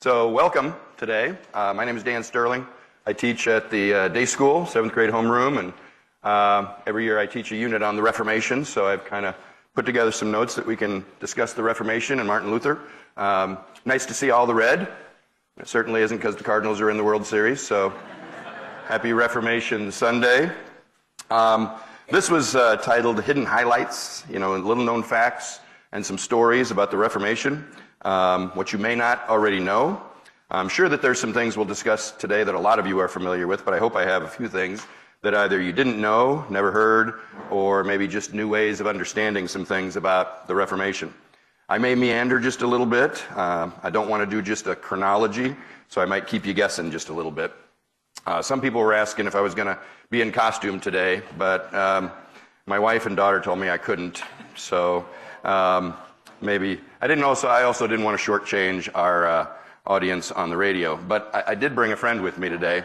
So welcome today. My name is Dan Sterling. I teach at the day school, 7th grade homeroom, and every year I teach a unit on the Reformation, so I've kind of put together some notes that we can discuss the Reformation and Martin Luther. Nice to see all the red. It certainly isn't because the Cardinals are in the World Series, so happy Reformation Sunday. This was titled Hidden Highlights, little-known facts and some stories about the Reformation, what you may not already know. I'm sure that there's some things we'll discuss today that a lot of you are familiar with, but I hope I have a few things that either you didn't know, never heard, or maybe just new ways of understanding some things about the Reformation. I may meander just a little bit. I don't want to do just a chronology, so I might keep you guessing just a little bit. Some people were asking if I was going to be in costume today, but my wife and daughter told me I couldn't. So maybe I also didn't want to shortchange our audience on the radio. But I did bring a friend with me today,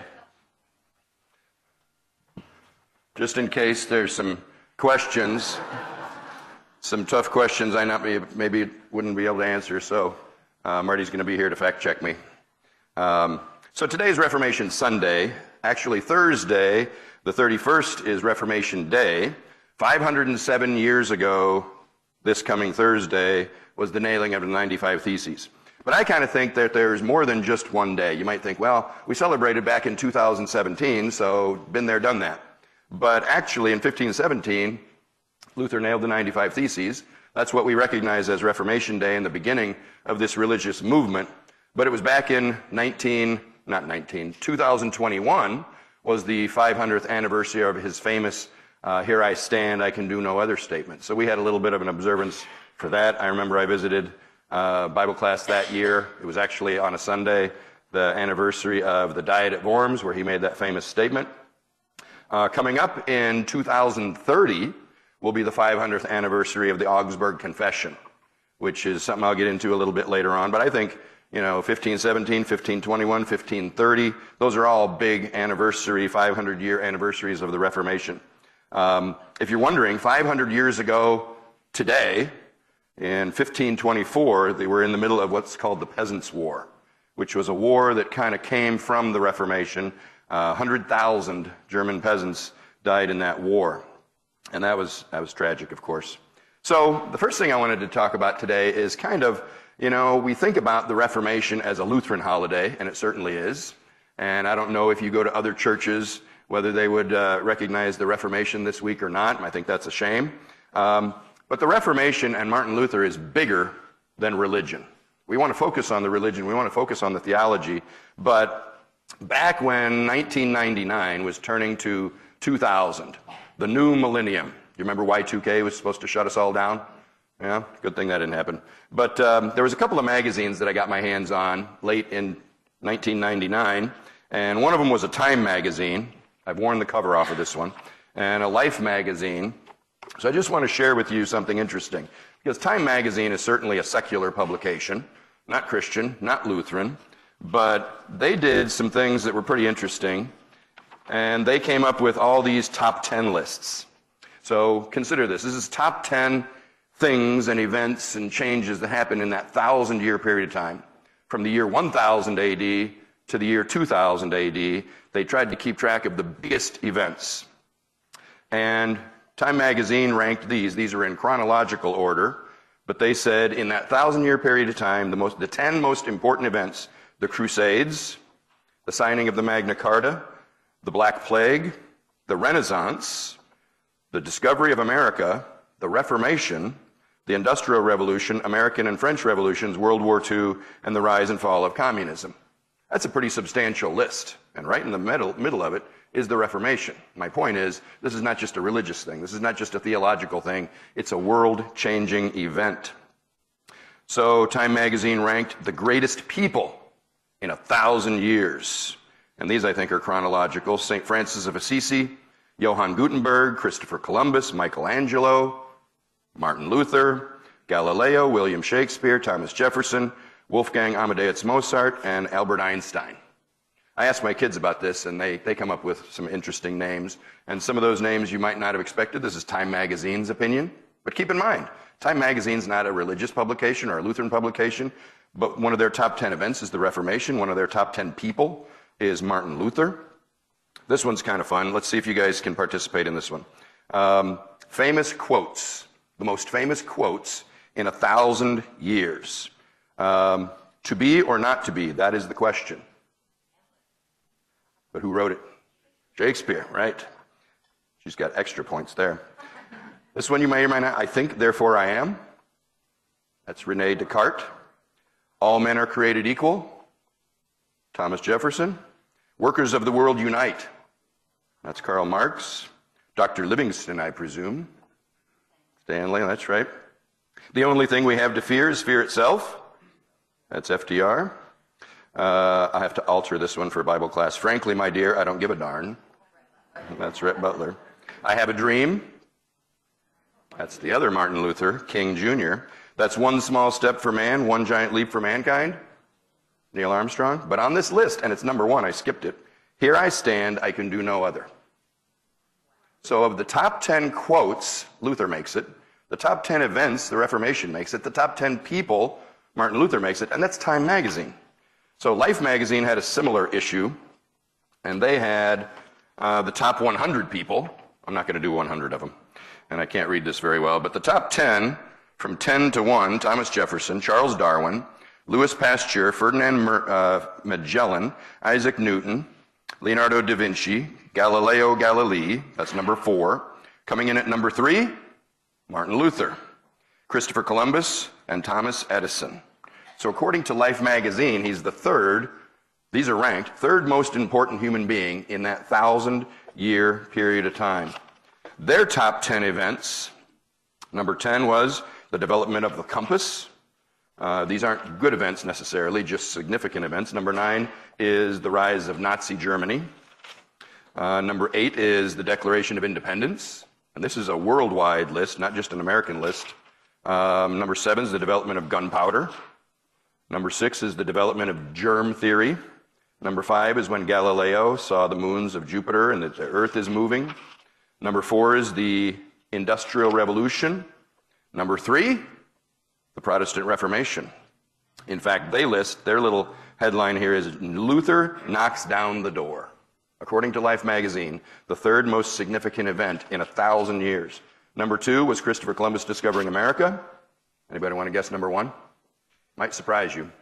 just in case there's some questions, some tough questions I maybe wouldn't be able to answer. So Marty's going to be here to fact check me. So today's Reformation Sunday. Actually, Thursday, the 31st, is Reformation Day. 507 years ago, this coming Thursday, was the nailing of the 95 Theses. But I kind of think that there's more than just one day. You might think, well, we celebrated back in 2017, so been there, done that. But actually, in 1517, Luther nailed the 95 Theses. That's what we recognize as Reformation Day and the beginning of this religious movement. But it was back in 2021 was the 500th anniversary of his famous Here I Stand, I Can Do No Other statement. So we had a little bit of an observance for that. I remember I visited Bible class that year. It was actually on a Sunday, the anniversary of the Diet at Worms, where he made that famous statement. Coming up in 2030 will be the 500th anniversary of the Augsburg Confession, which is something I'll get into a little bit later on. But I think 1517, 1521, 1530, those are all big anniversary, 500-year anniversaries of the Reformation. If you're wondering, 500 years ago today, in 1524, they were in the middle of what's called the Peasants' War, which was a war that kind of came from the Reformation. 100,000 German peasants died in that war, and that was tragic, of course. So the first thing I wanted to talk about today is kind of, we think about the Reformation as a Lutheran holiday, and it certainly is. And I don't know if you go to other churches, whether they would recognize the Reformation this week or not. I think that's a shame. But the Reformation and Martin Luther is bigger than religion. We want to focus on the religion. We want to focus on the theology. But back when 1999 was turning to 2000, the new millennium, you remember Y2K was supposed to shut us all down? Yeah, good thing that didn't happen. But there was a couple of magazines that I got my hands on late in 1999, and one of them was a Time magazine. I've worn the cover off of this one, and a Life magazine. So I just want to share with you something interesting, because Time magazine is certainly a secular publication, not Christian, not Lutheran, but they did some things that were pretty interesting, and they came up with all these top 10 lists. So consider this. This is top 10 things and events and changes that happened in that 1,000-year period of time. From the year 1000 AD to the year 2000 AD, they tried to keep track of the biggest events. And Time magazine ranked these. These are in chronological order, but they said in that 1,000-year period of time, the 10 most important events: the Crusades, the signing of the Magna Carta, the Black Plague, the Renaissance, the discovery of America, the Reformation, the Industrial Revolution, American and French Revolutions, World War II, and the rise and fall of communism. That's a pretty substantial list, and right in the middle of it is the Reformation. My point is, this is not just a religious thing. This is not just a theological thing. It's a world-changing event. So Time magazine ranked the greatest people in 1,000 years. And these, I think, are chronological. St. Francis of Assisi, Johann Gutenberg, Christopher Columbus, Michelangelo, Martin Luther, Galileo, William Shakespeare, Thomas Jefferson, Wolfgang Amadeus Mozart, and Albert Einstein. I asked my kids about this, and they come up with some interesting names. And some of those names you might not have expected. This is Time magazine's opinion. But keep in mind, Time Magazine's not a religious publication or a Lutheran publication, but one of their top 10 events is the Reformation. One of their top 10 people is Martin Luther. This one's kind of fun. Let's see if you guys can participate in this one. Famous quotes, the most famous quotes in 1,000 years. To be or not to be, that is the question. But who wrote it? Shakespeare, right? She's got extra points there. This one you may or may not. I think, therefore I am. That's Rene Descartes. All men are created equal. Thomas Jefferson. Workers of the world unite. That's Karl Marx. Dr. Livingston, I presume. Stanley, that's right. The only thing we have to fear is fear itself. That's FDR. I have to alter this one for Bible class. Frankly, my dear, I don't give a darn. That's Rhett Butler. I have a dream. That's the other Martin Luther, King Jr. That's one small step for man, one giant leap for mankind. Neil Armstrong. But on this list, and it's number one, I skipped it. Here I stand, I can do no other. So of the top 10 quotes, Luther makes it. The top 10 events, the Reformation makes it. The top 10 people, Martin Luther makes it. And that's Time Magazine. So Life Magazine had a similar issue. And they had the top 100 people. I'm not going to do 100 of them. And I can't read this very well. But the top 10, from 10 to 1, Thomas Jefferson, Charles Darwin, Louis Pasteur, Ferdinand Magellan, Isaac Newton, Leonardo da Vinci, Galileo Galilei, that's number 4. Coming in at number 3, Martin Luther, Christopher Columbus, and Thomas Edison. So according to Life magazine, he's the third, these are ranked, third most important human being in that 1,000-year period of time. Their top 10 events, number 10 was the development of the compass. These aren't good events necessarily, just significant events. Number 9 is the rise of Nazi Germany. Number 8 is the Declaration of Independence. And this is a worldwide list, not just an American list. Number 7 is the development of gunpowder. Number 6 is the development of germ theory. Number 5 is when Galileo saw the moons of Jupiter and that the Earth is moving. Number 4 is the Industrial Revolution. Number 3, the Protestant Reformation. In fact, they list, their little headline here is Luther knocks down the door. According to Life magazine, the third most significant event in 1,000 years. Number 2 was Christopher Columbus discovering America. Anybody want to guess number 1? Might surprise you.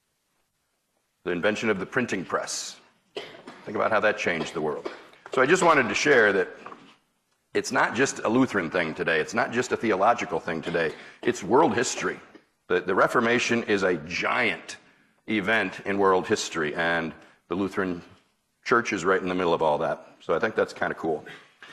The invention of the printing press. Think about how that changed the world. So I just wanted to share that it's not just a Lutheran thing today. It's not just a theological thing today. It's world history. The Reformation is a giant event in world history, and the Lutheran Church is right in the middle of all that. So I think that's kind of cool.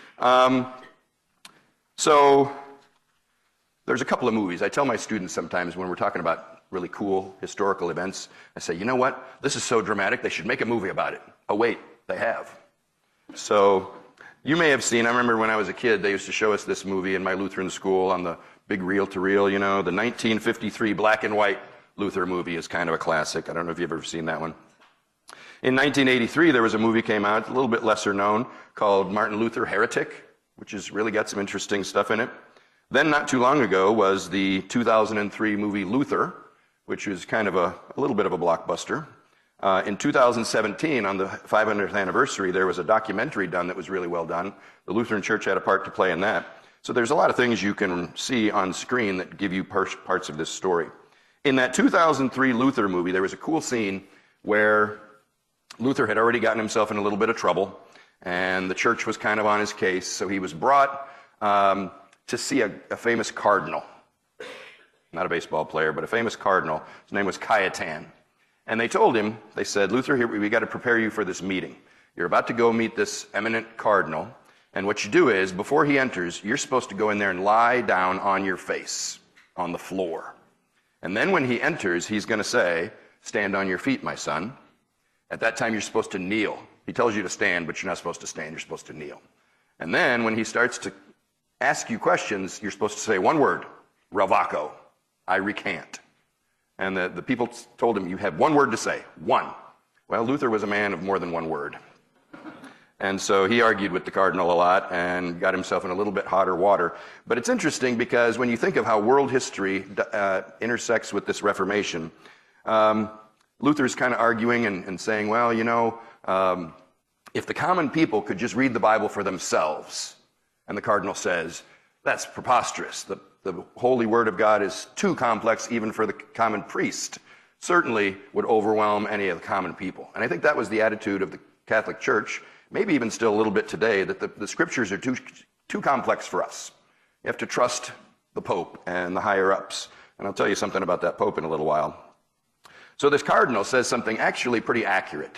So there's a couple of movies. I tell my students sometimes when we're talking about really cool historical events, I say, you know what? This is so dramatic, they should make a movie about it. Oh, wait, they have. So you may have seen, I remember when I was a kid, they used to show us this movie in my Lutheran school on the big reel-to-reel, you know, the 1953 black and white Luther movie is kind of a classic. I don't know if you've ever seen that one. In 1983, there was a movie came out, a little bit lesser known, called Martin Luther Heretic, which has really got some interesting stuff in it. Then, not too long ago, was the 2003 movie Luther, which was kind of a little bit of a blockbuster. In 2017, on the 500th anniversary, there was a documentary done that was really well done. The Lutheran Church had a part to play in that. So there's a lot of things you can see on screen that give you parts of this story. In that 2003 Luther movie, there was a cool scene where Luther had already gotten himself in a little bit of trouble, and the church was kind of on his case, so he was brought to see a famous cardinal. Not a baseball player, but a famous cardinal. His name was Cajetan. And they told him, they said, Luther, here, we got to prepare you for this meeting. You're about to go meet this eminent cardinal, and what you do is, before he enters, you're supposed to go in there and lie down on your face, on the floor. And then when he enters, he's going to say, stand on your feet, my son. At that time, you're supposed to kneel. He tells you to stand, but you're not supposed to stand. You're supposed to kneel. And then when he starts to ask you questions, you're supposed to say one word, ravako, I recant. And the people told him, you have one word to say, one. Well, Luther was a man of more than one word. And so he argued with the cardinal a lot and got himself in a little bit hotter water. But it's interesting because when you think of how world history intersects with this Reformation, Luther's kind of arguing and saying, well, if the common people could just read the Bible for themselves, and the cardinal says, that's preposterous. The holy word of God is too complex even for the common priest. Certainly would overwhelm any of the common people. And I think that was the attitude of the Catholic Church, maybe even still a little bit today, that the scriptures are too complex for us. You have to trust the Pope and the higher-ups. And I'll tell you something about that Pope in a little while. So this cardinal says something actually pretty accurate.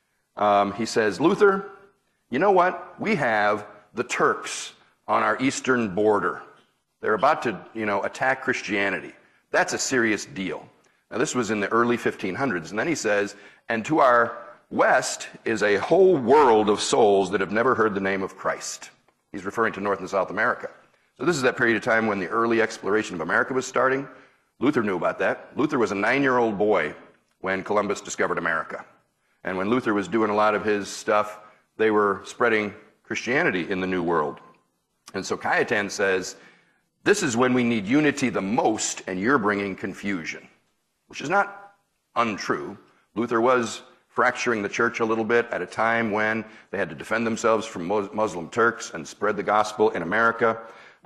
He says, Luther, you know what? We have the Turks on our eastern border. They're about to, attack Christianity. That's a serious deal. Now, this was in the early 1500s. And then he says, and to our west is a whole world of souls that have never heard the name of Christ. He's referring to North and South America. So this is that period of time when the early exploration of America was starting. Luther knew about that. Luther was a 9-year-old boy when Columbus discovered America. And when Luther was doing a lot of his stuff, they were spreading Christianity in the New World. And so Cajetan says, this is when we need unity the most, and you're bringing confusion, which is not untrue. Luther was fracturing the church a little bit at a time when they had to defend themselves from Muslim Turks and spread the gospel in America.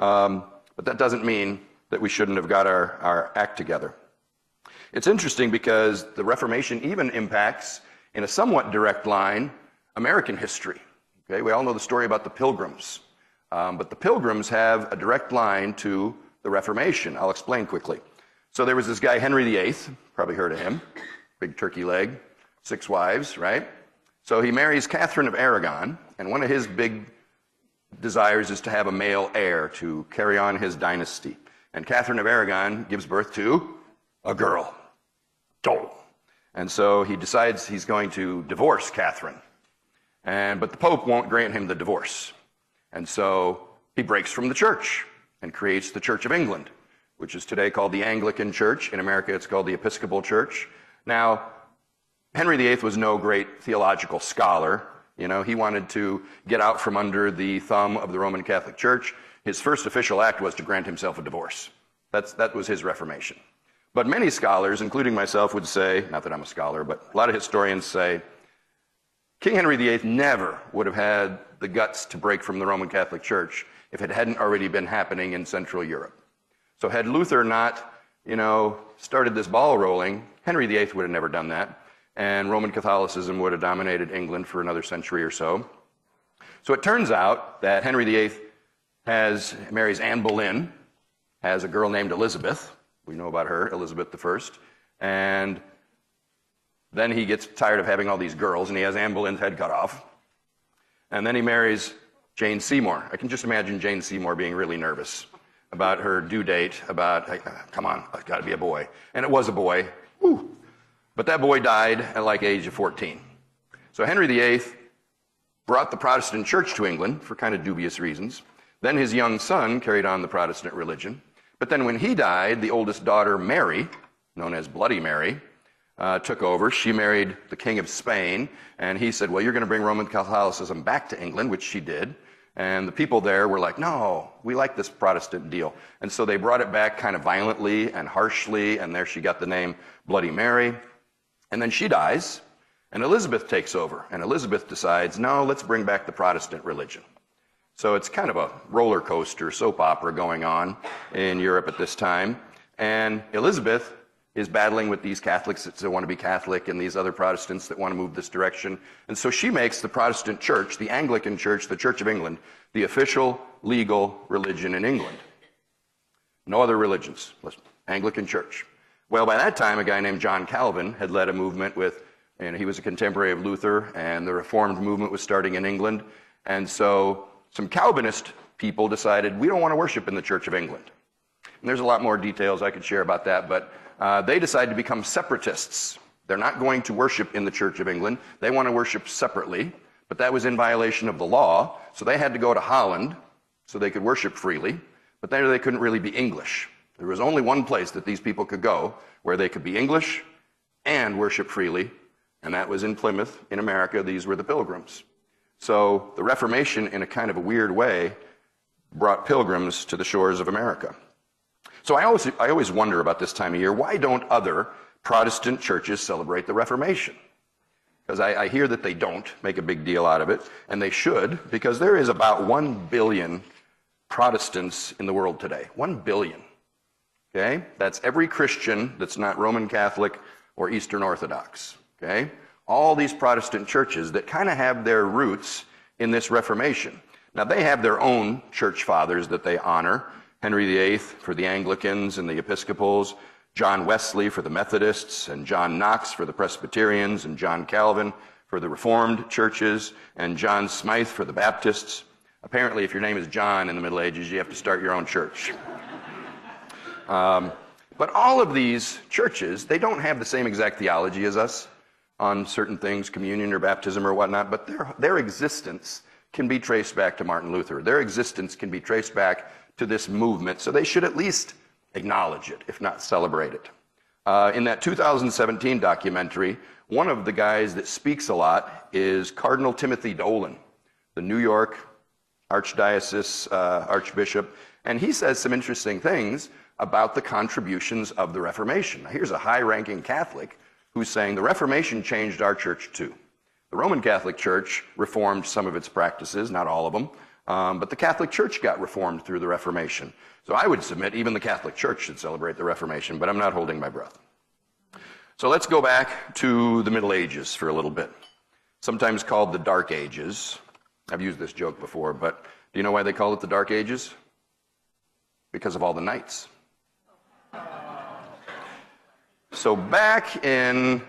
But that doesn't mean that we shouldn't have got our act together. It's interesting because the Reformation even impacts, in a somewhat direct line, American history. Okay, we all know the story about the Pilgrims. But the Pilgrims have a direct line to the Reformation. I'll explain quickly. So there was this guy, Henry VIII, probably heard of him, big turkey leg, 6 wives, right? So he marries Catherine of Aragon, and one of his big desires is to have a male heir to carry on his dynasty. And Catherine of Aragon gives birth to a girl, Dole. And so he decides he's going to divorce Catherine. But the Pope won't grant him the divorce. And so he breaks from the church and creates the Church of England, which is today called the Anglican Church. In America, it's called the Episcopal Church. Now, Henry VIII was no great theological scholar. He wanted to get out from under the thumb of the Roman Catholic Church. His first official act was to grant himself a divorce. That was his Reformation. But many scholars, including myself, would say, not that I'm a scholar, but a lot of historians say, King Henry VIII never would have had the guts to break from the Roman Catholic Church if it hadn't already been happening in Central Europe. So had Luther not, started this ball rolling, Henry VIII would have never done that, and Roman Catholicism would have dominated England for another century or so. So it turns out that Henry VIII marries Anne Boleyn, has a girl named Elizabeth. We know about her, Elizabeth I. And then he gets tired of having all these girls, and he has Anne Boleyn's head cut off. And then he marries Jane Seymour. I can just imagine Jane Seymour being really nervous about her due date, about, hey, come on, it's got to be a boy. And it was a boy. Woo. But that boy died at like age of 14. So Henry VIII brought the Protestant church to England for kind of dubious reasons. Then his young son carried on the Protestant religion. But then when he died, the oldest daughter, Mary, known as Bloody Mary, took over. She married the King of Spain, and he said, well, you're going to bring Roman Catholicism back to England, which she did. And the people there were like, no, we like this Protestant deal. And so they brought it back kind of violently and harshly, and there she got the name Bloody Mary. And then she dies, and Elizabeth takes over. And Elizabeth decides, no, let's bring back the Protestant religion. So it's kind of a roller coaster soap opera going on in Europe at this time. And Elizabeth is battling with these Catholics that want to be Catholic and these other Protestants that want to move this direction. And so she makes the Protestant church, the Anglican Church, the Church of England, the official legal religion in England. No other religions, Anglican Church. Well, by that time, a guy named John Calvin had led a movement and he was a contemporary of Luther, and the Reformed movement was starting in England. And so some Calvinist people decided, we don't want to worship in the Church of England. And there's a lot more details I could share about that, but they decided to become separatists. They're not going to worship in the Church of England. They want to worship separately, but that was in violation of the law, so they had to go to Holland so they could worship freely, but there they couldn't really be English. There was only one place that these people could go where they could be English and worship freely, and that was in Plymouth, in America. These were the Pilgrims. So the Reformation, in a kind of a weird way, brought pilgrims to the shores of America. So I always wonder about this time of year, why don't other Protestant churches celebrate the Reformation? Because I hear that they don't make a big deal out of it, and they should, because there is about 1 billion Protestants in the world today. 1 billion. Okay? That's every Christian that's not Roman Catholic or Eastern Orthodox. Okay? All these Protestant churches that kind of have their roots in this Reformation. Now, they have their own church fathers that they honor. Henry VIII for the Anglicans and the Episcopals, John Wesley for the Methodists, and John Knox for the Presbyterians, and John Calvin for the Reformed churches, and John Smythe for the Baptists. Apparently, if your name is John in the Middle Ages, you have to start your own church. But all of these churches, they don't have the same exact theology as us on certain things, communion or baptism or whatnot, but their existence can be traced back to Martin Luther. Their existence can be traced back to this movement, so they should at least acknowledge it, if not celebrate it. In that 2017 documentary, one of the guys that speaks a lot is Cardinal Timothy Dolan, the New York Archdiocese Archbishop, and he says some interesting things about the contributions of the Reformation. Now, here's a high-ranking Catholic who's saying the Reformation changed our church too. The Roman Catholic Church reformed some of its practices, not all of them, but the Catholic Church got reformed through the Reformation. So I would submit even the Catholic Church should celebrate the Reformation, but I'm not holding my breath. So let's go back to the Middle Ages for a little bit. Sometimes called the Dark Ages. I've used this joke before, but do you know why they call it the Dark Ages? Because of all the knights. So back in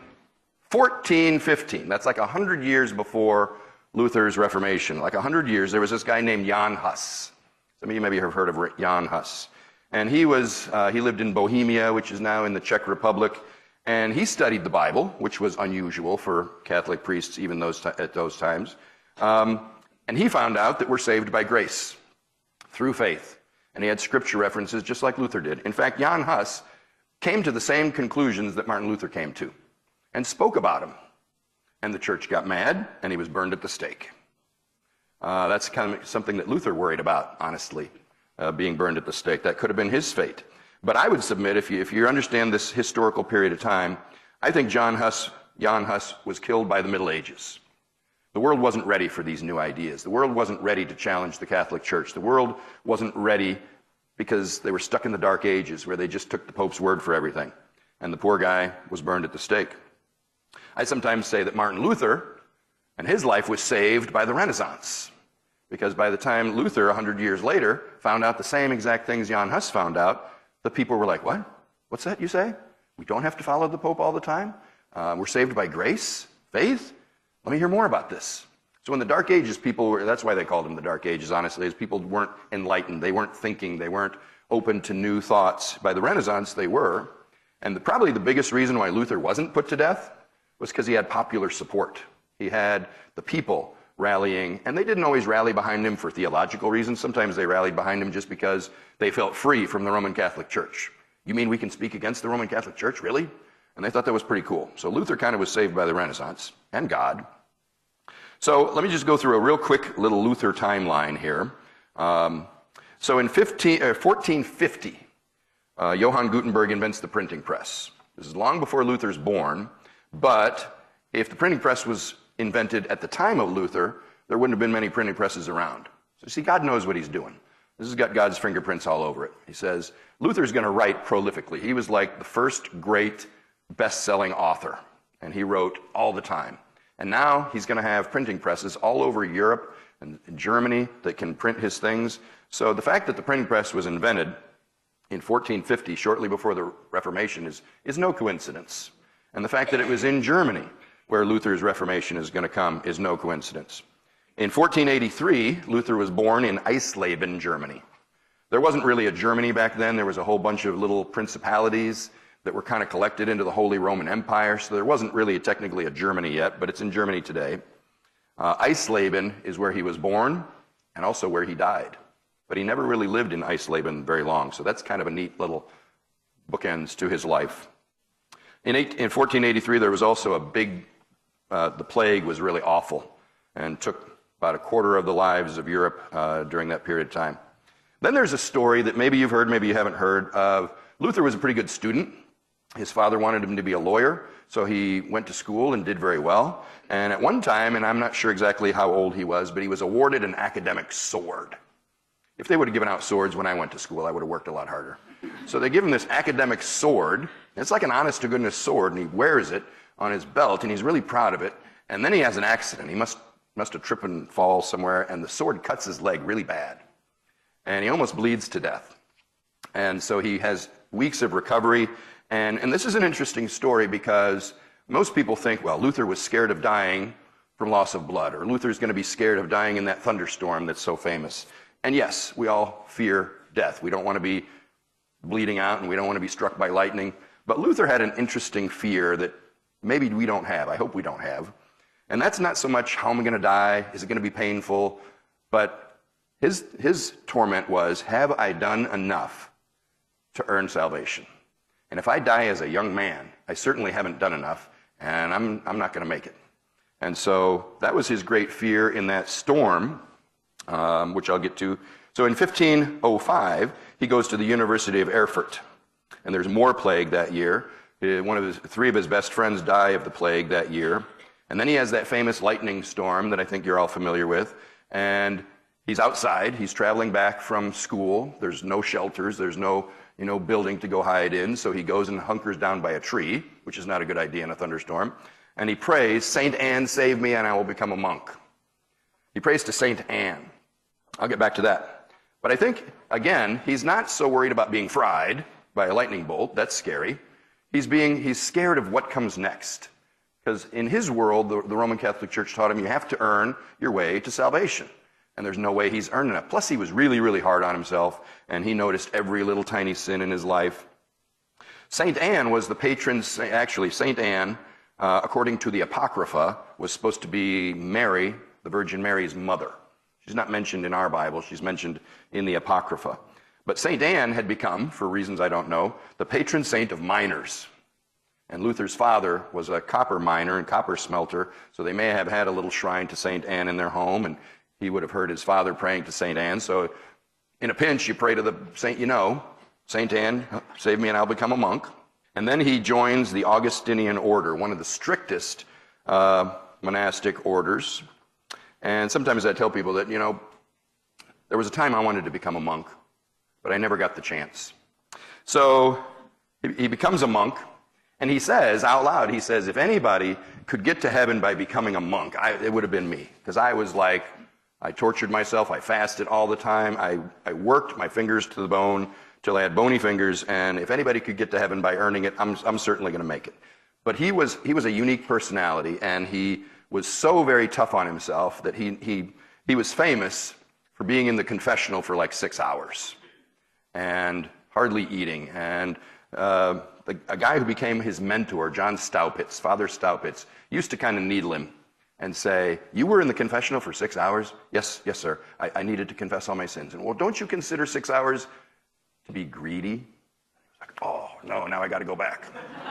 1415, that's like 100 years before Luther's Reformation, like 100 years, there was this guy named Jan Hus. Some of you maybe have heard of Jan Hus. And he lived in Bohemia, which is now in the Czech Republic, and he studied the Bible, which was unusual for Catholic priests even at those times. And he found out that we're saved by grace, through faith. And he had scripture references just like Luther did. In fact, Jan Hus came to the same conclusions that Martin Luther came to, and spoke about him. And the church got mad, and he was burned at the stake. That's kind of something that Luther worried about, honestly, being burned at the stake. That could have been his fate. But I would submit, if you understand this historical period of time, I think Jan Hus was killed by the Middle Ages. The world wasn't ready for these new ideas. The world wasn't ready to challenge the Catholic Church. The world wasn't ready because they were stuck in the Dark Ages where they just took the Pope's word for everything. And the poor guy was burned at the stake. I sometimes say that Martin Luther and his life was saved by the Renaissance. Because by the time Luther, 100 years later, found out the same exact things Jan Hus found out, the people were like, what? What's that you say? We don't have to follow the Pope all the time? We're saved by grace? Faith? Let me hear more about this. So in the Dark Ages, that's why they called them the Dark Ages, honestly, is people weren't enlightened. They weren't thinking. They weren't open to new thoughts. By the Renaissance, they were. And probably the biggest reason why Luther wasn't put to death was because he had popular support. He had the people rallying, and they didn't always rally behind him for theological reasons. Sometimes they rallied behind him just because they felt free from the Roman Catholic Church. You mean we can speak against the Roman Catholic Church, really? And they thought that was pretty cool. So Luther kind of was saved by the Renaissance, and God. So let me just go through a real quick little Luther timeline here. So in 1450, Johann Gutenberg invents the printing press. This is long before Luther's born, but if the printing press was invented at the time of Luther, there wouldn't have been many printing presses around. So you see, God knows what he's doing. This has got God's fingerprints all over it. He says, Luther's going to write prolifically. He was like the first great best-selling author, and he wrote all the time. And now he's going to have printing presses all over Europe and Germany that can print his things. So the fact that the printing press was invented in 1450, shortly before the Reformation, is no coincidence. And the fact that it was in Germany where Luther's Reformation is going to come is no coincidence. In 1483, Luther was born in Eisleben, Germany. There wasn't really a Germany back then. There was a whole bunch of little principalities that were kind of collected into the Holy Roman Empire, so there wasn't really technically a Germany yet, but it's in Germany today. Eisleben is where he was born and also where he died. But he never really lived in Eisleben very long, so that's kind of a neat little bookends to his life. In 1483, there was also a big, the plague was really awful and took about a quarter of the lives of Europe during that period of time. Then there's a story that maybe you've heard, maybe you haven't heard of. Luther was a pretty good student. His father wanted him to be a lawyer, so he went to school and did very well. And at one time, and I'm not sure exactly how old he was, but he was awarded an academic sword. If they would have given out swords when I went to school, I would have worked a lot harder. So they give him this academic sword. It's like an honest-to-goodness sword, and he wears it on his belt, and he's really proud of it. And then he has an accident. He must have tripped and fall somewhere, and the sword cuts his leg really bad. And he almost bleeds to death. And so he has weeks of recovery. And this is an interesting story because most people think, well, Luther was scared of dying from loss of blood, or Luther's going to be scared of dying in that thunderstorm that's so famous. And yes, we all fear death. We don't want to be bleeding out, and we don't want to be struck by lightning. But Luther had an interesting fear that maybe we don't have. I hope we don't have. And that's not so much how am I going to die? Is it going to be painful? But his torment was, have I done enough to earn salvation? And if I die as a young man, I certainly haven't done enough, and I'm not going to make it. And so that was his great fear in that storm, which I'll get to. So in 1505, he goes to the University of Erfurt, and there's more plague that year. Three of his best friends die of the plague that year. And then he has that famous lightning storm that I think you're all familiar with. And he's outside. He's traveling back from school. There's no shelters. There's no building to go hide in. So he goes and hunkers down by a tree, which is not a good idea in a thunderstorm. And he prays, Saint Anne, save me, and I will become a monk. He prays to Saint Anne. I'll get back to that. But I think, again, he's not so worried about being fried by a lightning bolt. That's scary. He's scared of what comes next. Because in his world, the Roman Catholic Church taught him you have to earn your way to salvation. And there's no way he's earned enough. Plus, he was really, really hard on himself, and he noticed every little tiny sin in his life. Saint Anne was the patron, actually, Saint Anne, according to the Apocrypha, was supposed to be Mary, the Virgin Mary's mother. She's not mentioned in our Bible. She's mentioned in the Apocrypha. But Saint Anne had become, for reasons I don't know, the patron saint of miners. And Luther's father was a copper miner and copper smelter, so they may have had a little shrine to Saint Anne in their home, and he would have heard his father praying to Saint Anne. So in a pinch, you pray to the saint you know, Saint Anne, save me and I'll become a monk. And then he joins the Augustinian order, one of the strictest monastic orders. And sometimes I tell people that, there was a time I wanted to become a monk, but I never got the chance. So he becomes a monk. And he says out loud, if anybody could get to heaven by becoming a monk, it would have been me. Because I was like, I tortured myself, I fasted all the time, I worked my fingers to the bone till I had bony fingers, and if anybody could get to heaven by earning it, I'm certainly going to make it. But he was a unique personality, and he was so very tough on himself that he was famous for being in the confessional for like 6 hours, and hardly eating, and a guy who became his mentor, John Staupitz, Father Staupitz, used to kind of needle him and say, you were in the confessional for 6 hours? Yes, sir. I needed to confess all my sins. And, well, don't you consider 6 hours to be greedy? He was like, oh, no, now I got to go back.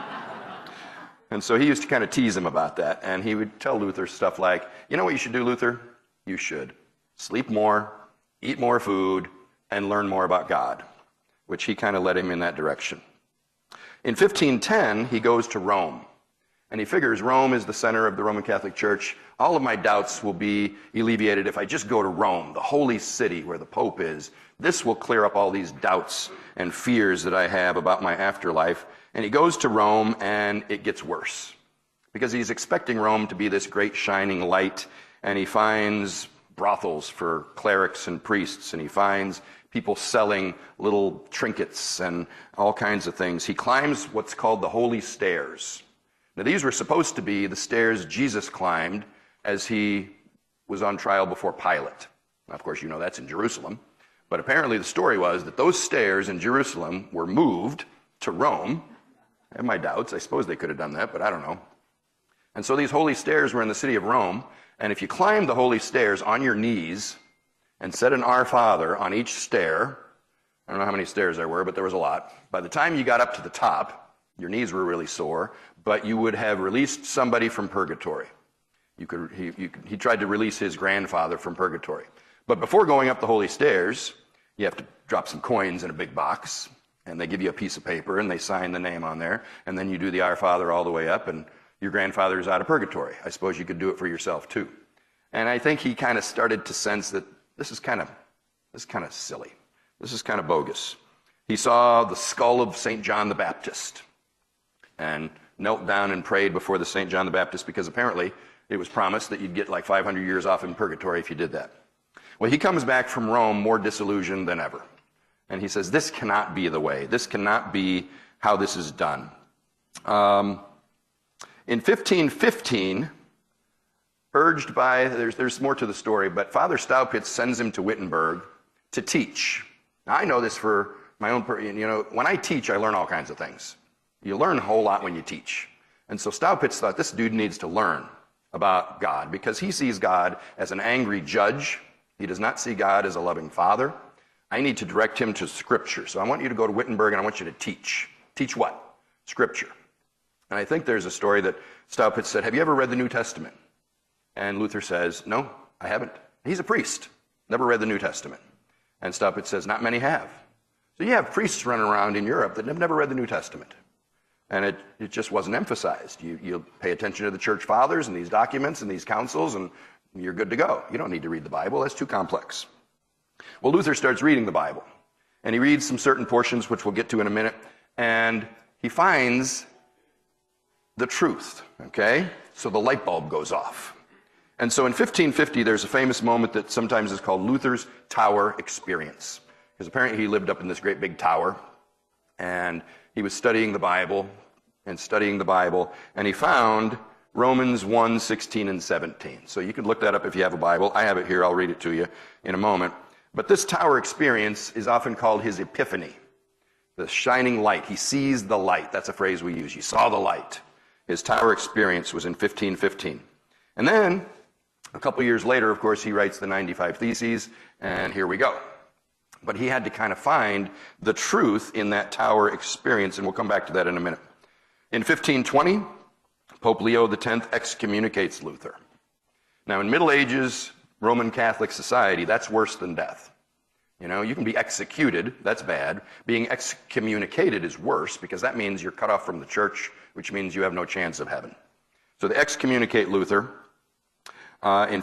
And so he used to kind of tease him about that. And he would tell Luther stuff like, you know what you should do, Luther? You should sleep more, eat more food, and learn more about God, which he kind of led him in that direction. In 1510, he goes to Rome, and he figures Rome is the center of the Roman Catholic Church. All of my doubts will be alleviated if I just go to Rome, the holy city where the Pope is. This will clear up all these doubts and fears that I have about my afterlife. And he goes to Rome, and it gets worse, because he's expecting Rome to be this great shining light, and he finds brothels for clerics and priests, and he finds people selling little trinkets and all kinds of things. He climbs what's called the Holy Stairs. Now, these were supposed to be the stairs Jesus climbed as he was on trial before Pilate. Now, of course, that's in Jerusalem. But apparently the story was that those stairs in Jerusalem were moved to Rome. I have my doubts. I suppose they could have done that, but I don't know. And so these holy stairs were in the city of Rome. And if you climbed the holy stairs on your knees and said an Our Father on each stair, I don't know how many stairs there were, but there was a lot. By the time you got up to the top, your knees were really sore, but you would have released somebody from purgatory. He tried to release his grandfather from purgatory. But before going up the holy stairs, you have to drop some coins in a big box, and they give you a piece of paper, and they sign the name on there, and then you do the Our Father all the way up, and your grandfather is out of purgatory. I suppose you could do it for yourself too. And I think he kind of started to sense that this is kind of silly. This is kind of bogus. He saw the skull of St. John the Baptist and knelt down and prayed before the St. John the Baptist, because apparently it was promised that you'd get like 500 years off in purgatory if you did that. Well, he comes back from Rome more disillusioned than ever. And he says, this cannot be the way. This cannot be how this is done. In 1515, urged by, there's more to the story, but Father Staupitz sends him to Wittenberg to teach. Now, I know this for my own, when I teach, I learn all kinds of things. You learn a whole lot when you teach. And so Staupitz thought this dude needs to learn about God, because he sees God as an angry judge. He does not see God as a loving father. I need to direct him to Scripture. So I want you to go to Wittenberg, and I want you to teach. Teach what? Scripture. And I think there's a story that Staupitz said, have you ever read the New Testament? And Luther says, no, I haven't. He's a priest, never read the New Testament. And Staupitz says, not many have. So you have priests running around in Europe that have never read the New Testament. And it just wasn't emphasized. You pay attention to the church fathers and these documents and these councils, and you're good to go. You don't need to read the Bible. That's too complex. Well, Luther starts reading the Bible, and he reads some certain portions, which we'll get to in a minute, and he finds the truth, okay? So the light bulb goes off. And so in 1550, there's a famous moment that sometimes is called Luther's Tower Experience, because apparently he lived up in this great big tower, and he was studying the Bible, and he found Romans 1, 16 and 17. So you can look that up if you have a Bible. I have it here. I'll read it to you in a moment. But this tower experience is often called his epiphany, the shining light. He sees the light. That's a phrase we use. You saw the light. His tower experience was in 1515. And then, a couple years later, of course, he writes the 95 Theses, and here we go. But he had to kind of find the truth in that tower experience, and we'll come back to that in a minute. In 1520, Pope Leo X excommunicates Luther. Now, in Middle Ages Roman Catholic society, that's worse than death. You know, you can be executed, that's bad. Being excommunicated is worse, because that means you're cut off from the church, which means you have no chance of heaven. So they excommunicate Luther. In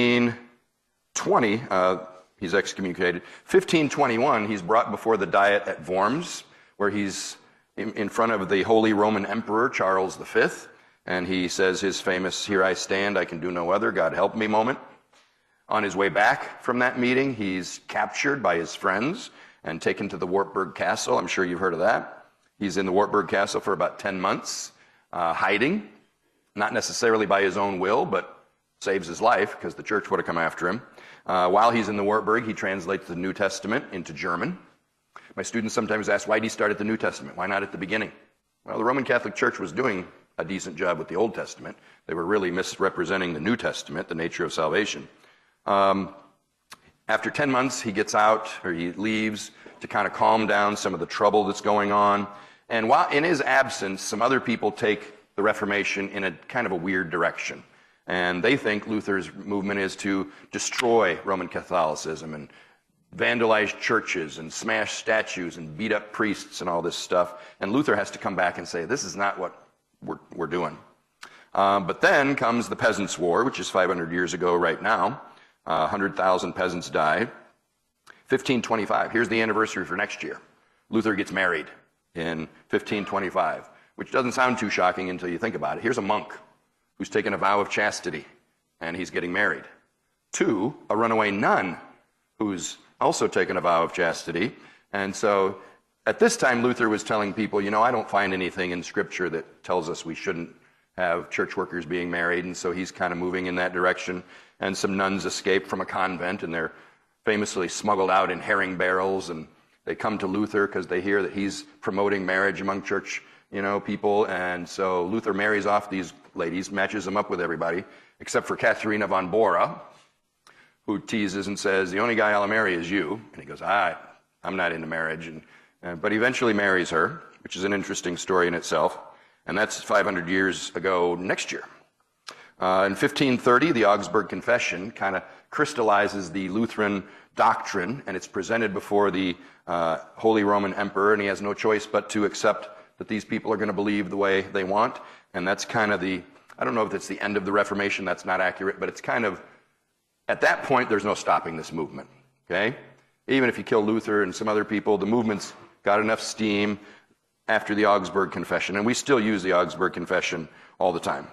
1520, he's excommunicated. 1521, he's brought before the Diet at Worms, where he's in front of the Holy Roman Emperor Charles V, and he says his famous, "Here I stand, I can do no other, God help me" moment. On his way back from that meeting, he's captured by his friends and taken to the Wartburg Castle. I'm sure you've heard of that. He's in the Wartburg Castle for about 10 months, hiding, not necessarily by his own will, but saves his life because the church would have come after him. While he's in the Wartburg, he translates the New Testament into German. My students sometimes ask, why did he start at the New Testament? Why not at the beginning? Well, the Roman Catholic Church was doing a decent job with the Old Testament. They were really misrepresenting the New Testament, the nature of salvation. After 10 months, he gets out, or he leaves, to kind of calm down some of the trouble that's going on. And while in his absence, some other people take the Reformation in a kind of a weird direction. And they think Luther's movement is to destroy Roman Catholicism and vandalize churches and smash statues and beat up priests and all this stuff. And Luther has to come back and say, this is not what we're doing. But then comes the Peasants' War, which is 500 years ago right now. 100,000 peasants died. 1525, here's the anniversary for next year. Luther gets married in 1525, which doesn't sound too shocking until you think about it. Here's a monk who's taken a vow of chastity, and he's getting married, to a runaway nun who's also taken a vow of chastity. And so at this time, Luther was telling people, you know, I don't find anything in Scripture that tells us we shouldn't have church workers being married, and so he's kind of moving in that direction. And some nuns escape from a convent, and they're famously smuggled out in herring barrels, and they come to Luther because they hear that he's promoting marriage among church, people. And so Luther marries off these ladies, matches them up with everybody, except for Katharina von Bora, who teases and says, the only guy I'll marry is you. And he goes, I'm not into marriage. But he eventually marries her, which is an interesting story in itself. And that's 500 years ago next year. In 1530, the Augsburg Confession kind of crystallizes the Lutheran doctrine, and it's presented before the Holy Roman Emperor, and he has no choice but to accept that these people are going to believe the way they want. And that's kind of I don't know if it's the end of the Reformation, that's not accurate, but it's kind of, at that point, there's no stopping this movement, okay? Even if you kill Luther and some other people, the movement's got enough steam after the Augsburg Confession, and we still use the Augsburg Confession all the time.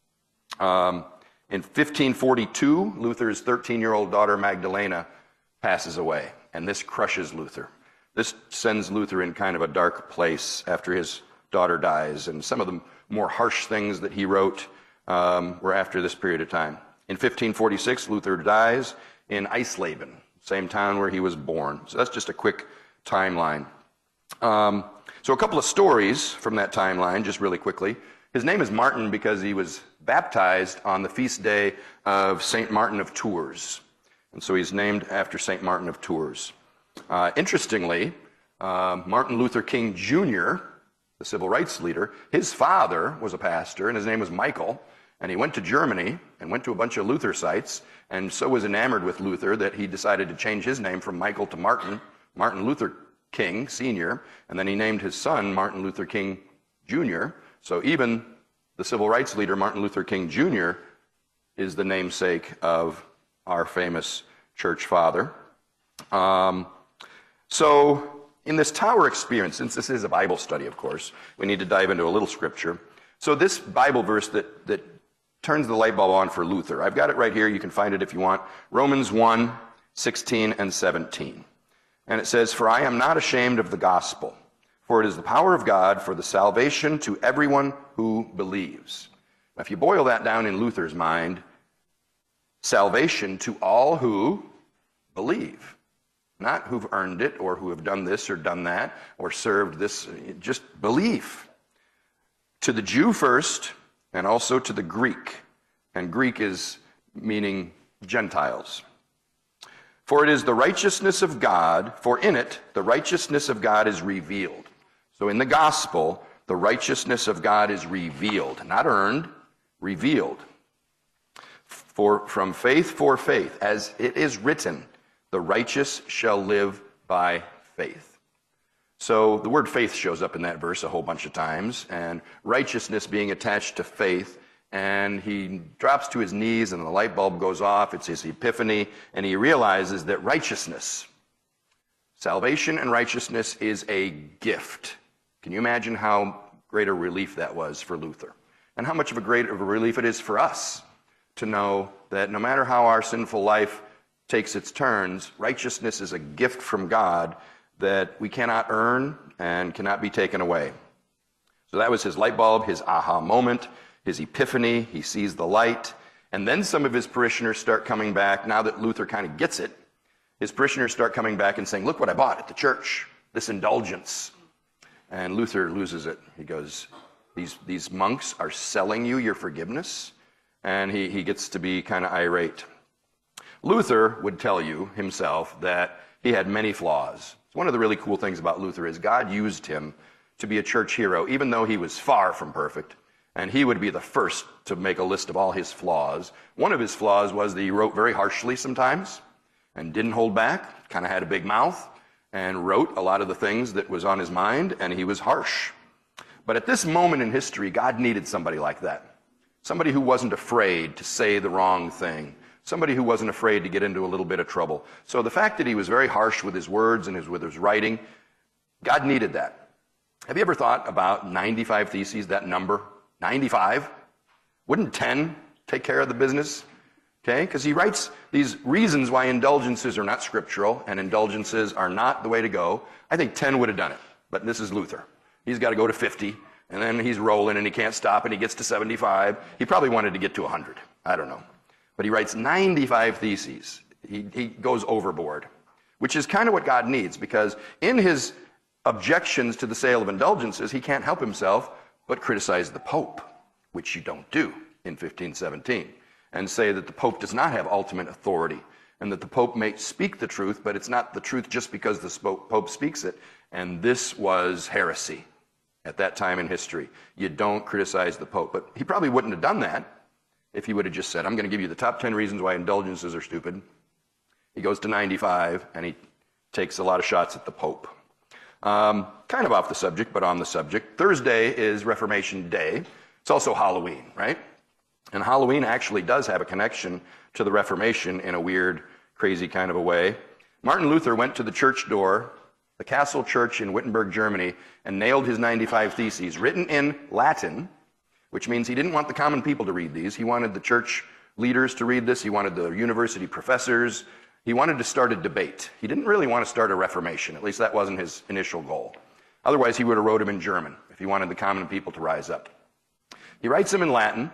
In 1542, Luther's 13-year-old daughter Magdalena passes away, and this crushes Luther. This sends Luther in kind of a dark place after his daughter dies, and some of the more harsh things that he wrote were after this period of time. In 1546, Luther dies in Eisleben, same town where he was born. So that's just a quick timeline. So a couple of stories from that timeline, just really quickly. His name is Martin because he was baptized on the feast day of St. Martin of Tours. And so he's named after St. Martin of Tours. Interestingly, Martin Luther King Jr., the civil rights leader, his father was a pastor, and his name was Michael, and he went to Germany and went to a bunch of Luther sites, and so was enamored with Luther that he decided to change his name from Michael to Martin Luther King Sr., and then he named his son Martin Luther King Jr., so even the civil rights leader, Martin Luther King Jr., is the namesake of our famous church father. So in this tower experience, since this is a Bible study, of course, we need to dive into a little scripture. So this Bible verse that turns the light bulb on for Luther, I've got it right here. You can find it if you want. Romans 1:16 and 17. And it says, "For I am not ashamed of the gospel, for it is the power of God for the salvation to everyone who believes." Now, if you boil that down in Luther's mind, salvation to all who believe. Not who've earned it or who have done this or done that or served this, just belief. To the Jew first and also to the Greek. And Greek is meaning Gentiles. For it is the righteousness of God, for in it the righteousness of God is revealed. So in the gospel, the righteousness of God is revealed, not earned, revealed. From faith for faith, as it is written, the righteous shall live by faith. So the word faith shows up in that verse a whole bunch of times, and righteousness being attached to faith, and he drops to his knees and the light bulb goes off. It's his epiphany, and he realizes that righteousness, salvation and righteousness is a gift. Can you imagine how great a relief that was for Luther? And how much of a great of a relief it is for us to know that no matter how our sinful life takes its turns, righteousness is a gift from God that we cannot earn and cannot be taken away. So that was his light bulb, his aha moment, his epiphany. He sees the light. And then some of his parishioners start coming back. Now that Luther kind of gets it, his parishioners start coming back and saying, "Look what I bought at the church, this indulgence." And Luther loses it. He goes, these monks are selling you your forgiveness? And he gets to be kind of irate. Luther would tell you himself that he had many flaws. One of the really cool things about Luther is God used him to be a church hero, even though he was far from perfect. And he would be the first to make a list of all his flaws. One of his flaws was that he wrote very harshly sometimes and didn't hold back, kind of had a big mouth, and wrote a lot of the things that was on his mind, and he was harsh. But at this moment in history, God needed somebody like that. Somebody who wasn't afraid to say the wrong thing. Somebody who wasn't afraid to get into a little bit of trouble. So the fact that he was very harsh with his words and with his writing, God needed that. Have you ever thought about 95 Theses, that number? 95? Wouldn't 10 take care of the business? Okay, because he writes these reasons why indulgences are not scriptural and indulgences are not the way to go. I think 10 would have done it, but this is Luther. He's got to go to 50, and then he's rolling and he can't stop, and he gets to 75. He probably wanted to get to 100. I don't know. But he writes 95 Theses. He goes overboard, which is kind of what God needs, because in his objections to the sale of indulgences, he can't help himself but criticize the Pope, which you don't do in 1517, and say that the Pope does not have ultimate authority, and that the Pope may speak the truth, but it's not the truth just because the Pope speaks it. And this was heresy at that time in history. You don't criticize the Pope. But he probably wouldn't have done that if he would have just said, I'm going to give you the top 10 reasons why indulgences are stupid. He goes to 95, and he takes a lot of shots at the Pope. Kind of off the subject, but on the subject. Thursday is Reformation Day. It's also Halloween, right? And Halloween actually does have a connection to the Reformation in a weird, crazy kind of a way. Martin Luther went to the church door, the Castle Church in Wittenberg, Germany, and nailed his 95 Theses, written in Latin, which means he didn't want the common people to read these. He wanted the church leaders to read this. He wanted the university professors. He wanted to start a debate. He didn't really want to start a reformation. At least that wasn't his initial goal. Otherwise, he would have wrote them in German if he wanted the common people to rise up. He writes them in Latin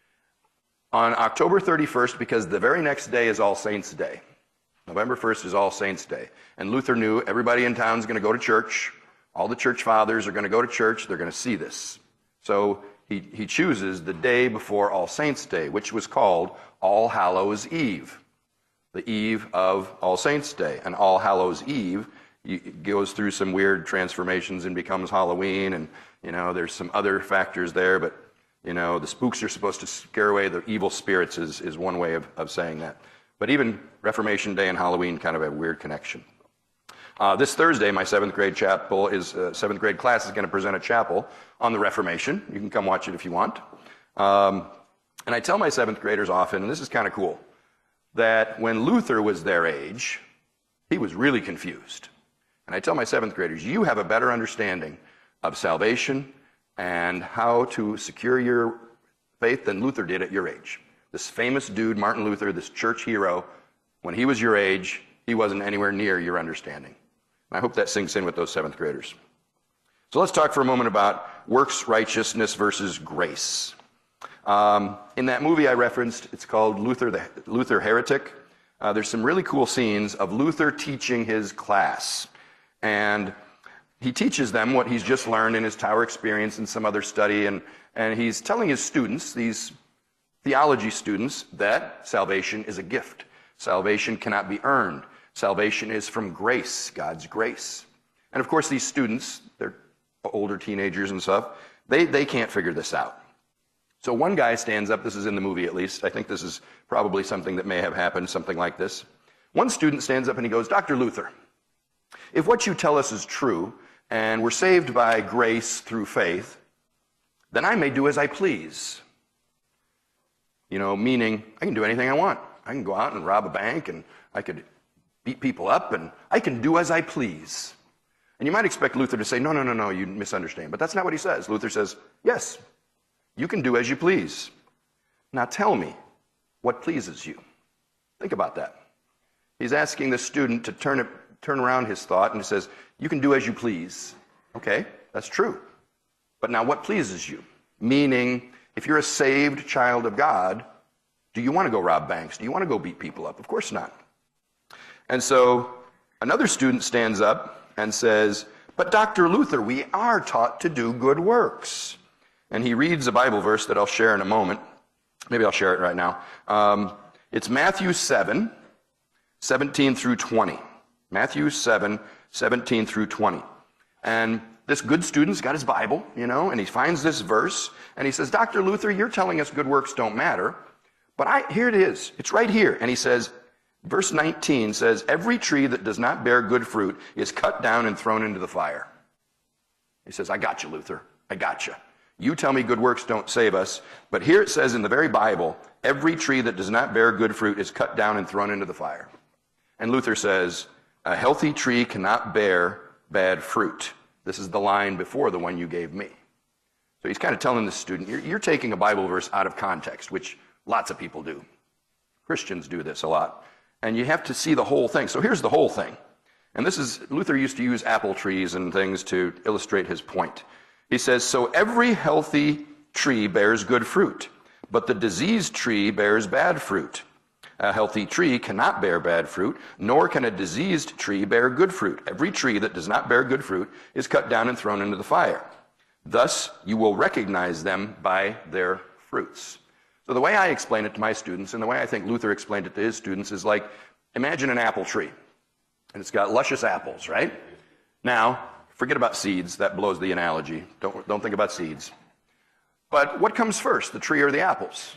on October 31st because the very next day is All Saints' Day. November 1st is All Saints' Day. And Luther knew everybody in town is going to go to church. All the church fathers are going to go to church. They're going to see this. So he chooses the day before All Saints' Day, which was called All Hallows' Eve. The eve of All Saints' Day. And All Hallows' Eve goes through some weird transformations and becomes Halloween. And, there's some other factors there. But, the spooks are supposed to scare away the evil spirits is one way of saying that. But even Reformation Day and Halloween kind of have a weird connection. This Thursday, my seventh grade class is going to present a chapel on the Reformation. You can come watch it if you want. And I tell my seventh graders often, and this is kind of cool, that when Luther was their age, he was really confused. And I tell my seventh graders, you have a better understanding of salvation and how to secure your faith than Luther did at your age. This famous dude, Martin Luther, this church hero, when he was your age, he wasn't anywhere near your understanding. And I hope that sinks in with those seventh graders. So let's talk for a moment about works righteousness versus grace. In that movie I referenced, it's called Luther Heretic. There's some really cool scenes of Luther teaching his class. And he teaches them what he's just learned in his Tower experience and some other study. And he's telling his students, these theology students, that salvation is a gift. Salvation cannot be earned. Salvation is from grace, God's grace. And of course, these students, they're older teenagers and stuff, they can't figure this out. So one guy stands up, this is in the movie at least, I think this is probably something that may have happened, something like this. One student stands up and he goes, Dr. Luther, if what you tell us is true, and we're saved by grace through faith, then I may do as I please. Meaning I can do anything I want. I can go out and rob a bank, and I could beat people up, and I can do as I please. And you might expect Luther to say, no, you misunderstand. But that's not what he says. Luther says, yes, you can do as you please. Now tell me what pleases you. Think about that. He's asking the student to turn around his thought, and he says, you can do as you please. Okay, that's true. But now what pleases you? Meaning, if you're a saved child of God, do you want to go rob banks? Do you want to go beat people up? Of course not. And so another student stands up and says, but Dr. Luther, we are taught to do good works. And he reads a Bible verse that I'll share in a moment. Maybe I'll share it right now. It's Matthew 7, 17 through 20. Matthew 7, 17 through 20. And this good student's got his Bible, and he finds this verse, and he says, Dr. Luther, you're telling us good works don't matter, but here it is. It's right here. And he says, verse 19 says, every tree that does not bear good fruit is cut down and thrown into the fire. He says, I got you, Luther. I got you. You tell me good works don't save us, but here it says in the very Bible, every tree that does not bear good fruit is cut down and thrown into the fire. And Luther says, a healthy tree cannot bear bad fruit. This is the line before the one you gave me. So he's kind of telling the student, you're taking a Bible verse out of context, which lots of people do. Christians do this a lot. And you have to see the whole thing. So here's the whole thing. And Luther used to use apple trees and things to illustrate his point. He says, so every healthy tree bears good fruit, but the diseased tree bears bad fruit. A healthy tree cannot bear bad fruit, nor can a diseased tree bear good fruit. Every tree that does not bear good fruit is cut down and thrown into the fire. Thus, you will recognize them by their fruits. So the way I explain it to my students, and the way I think Luther explained it to his students, is like, imagine an apple tree, and it's got luscious apples, right? Now, forget about seeds. That blows the analogy. Don't think about seeds. But what comes first, the tree or the apples?